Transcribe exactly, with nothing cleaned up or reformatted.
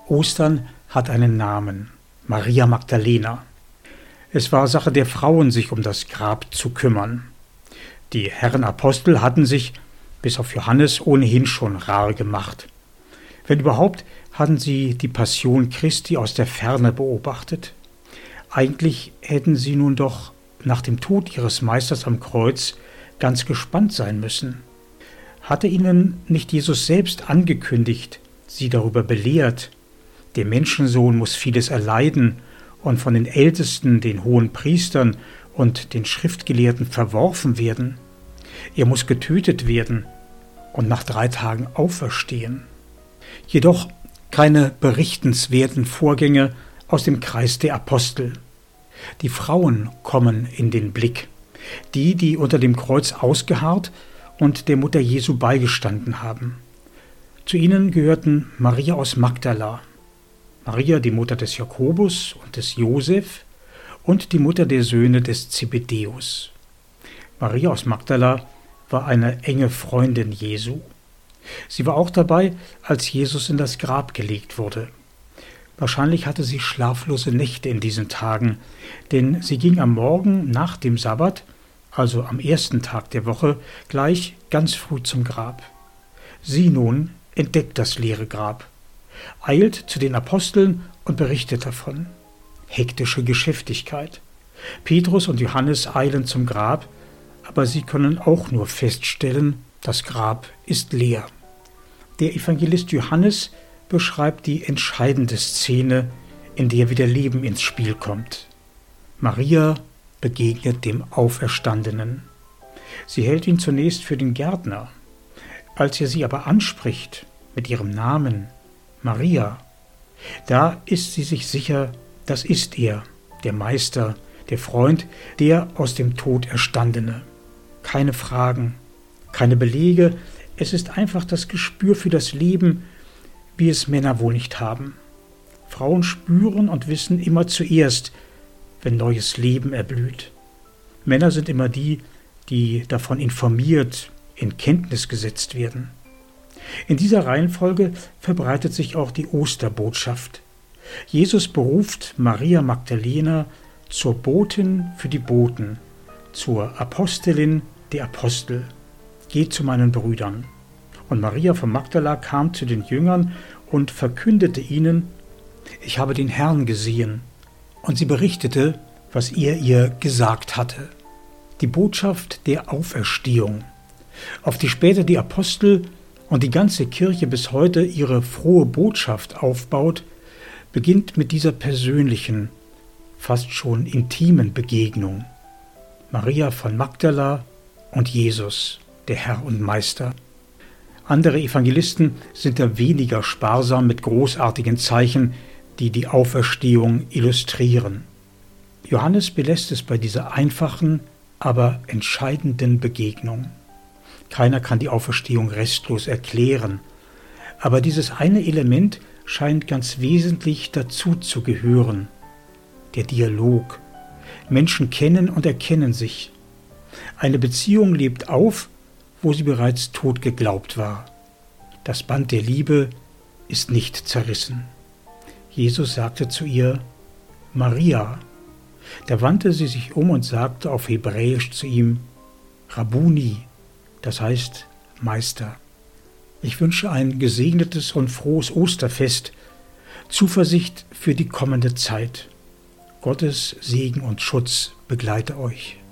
Ostern hat einen Namen: Maria Magdalena. Es war Sache der Frauen, sich um das Grab zu kümmern. Die Herren Apostel hatten sich, bis auf Johannes, ohnehin schon rar gemacht. Wenn überhaupt, hatten sie die Passion Christi aus der Ferne beobachtet. Eigentlich hätten sie nun doch nach dem Tod ihres Meisters am Kreuz ganz gespannt sein müssen. Hatte ihnen nicht Jesus selbst angekündigt, sie darüber belehrt: Der Menschensohn muss vieles erleiden und von den Ältesten, den hohen Priestern und den Schriftgelehrten verworfen werden. Er muss getötet werden und nach drei Tagen auferstehen. Jedoch keine berichtenswerten Vorgänge aus dem Kreis der Apostel. Die Frauen kommen in den Blick, die, die unter dem Kreuz ausgeharrt und der Mutter Jesu beigestanden haben. Zu ihnen gehörten Maria aus Magdala, Maria, die Mutter des Jakobus und des Josef, und die Mutter der Söhne des Zebedäus. Maria aus Magdala war eine enge Freundin Jesu. Sie war auch dabei, als Jesus in das Grab gelegt wurde. Wahrscheinlich hatte sie schlaflose Nächte in diesen Tagen, denn sie ging am Morgen nach dem Sabbat, also am ersten Tag der Woche, gleich ganz früh zum Grab. Sie nun entdeckt das leere Grab, eilt zu den Aposteln und berichtet davon. Hektische Geschäftigkeit. Petrus und Johannes eilen zum Grab, aber sie können auch nur feststellen, das Grab ist leer. Der Evangelist Johannes beschreibt die entscheidende Szene, in der wieder Leben ins Spiel kommt. Maria begegnet dem Auferstandenen. Sie hält ihn zunächst für den Gärtner. Als er sie aber anspricht mit ihrem Namen, Maria, da ist sie sich sicher, das ist er, der Meister, der Freund, der aus dem Tod Erstandene. Keine Fragen, keine Belege, es ist einfach das Gespür für das Leben, wie es Männer wohl nicht haben. Frauen spüren und wissen immer zuerst, wenn neues Leben erblüht. Männer sind immer die, die davon informiert, in Kenntnis gesetzt werden. In dieser Reihenfolge verbreitet sich auch die Osterbotschaft. Jesus beruft Maria Magdalena zur Botin für die Boten, zur Apostelin der Apostel. Geht zu meinen Brüdern. Und Maria von Magdala kam zu den Jüngern und verkündete ihnen: Ich habe den Herrn gesehen. Und sie berichtete, was er ihr gesagt hatte. Die Botschaft der Auferstehung, auf die später die Apostel und die ganze Kirche bis heute ihre frohe Botschaft aufbaut, beginnt mit dieser persönlichen, fast schon intimen Begegnung. Maria von Magdala und Jesus, der Herr und Meister. Andere Evangelisten sind da weniger sparsam mit großartigen Zeichen, die die Auferstehung illustrieren. Johannes belässt es bei dieser einfachen, aber entscheidenden Begegnung. Keiner kann die Auferstehung restlos erklären, aber dieses eine Element scheint ganz wesentlich dazu zu gehören: der Dialog. Menschen kennen und erkennen sich. Eine Beziehung lebt auf, wo sie bereits tot geglaubt war. Das Band der Liebe ist nicht zerrissen. Jesus sagte zu ihr: Maria. Da wandte sie sich um und sagte auf Hebräisch zu ihm: Rabbuni, das heißt Meister. Ich wünsche ein gesegnetes und frohes Osterfest, Zuversicht für die kommende Zeit. Gottes Segen und Schutz begleite euch.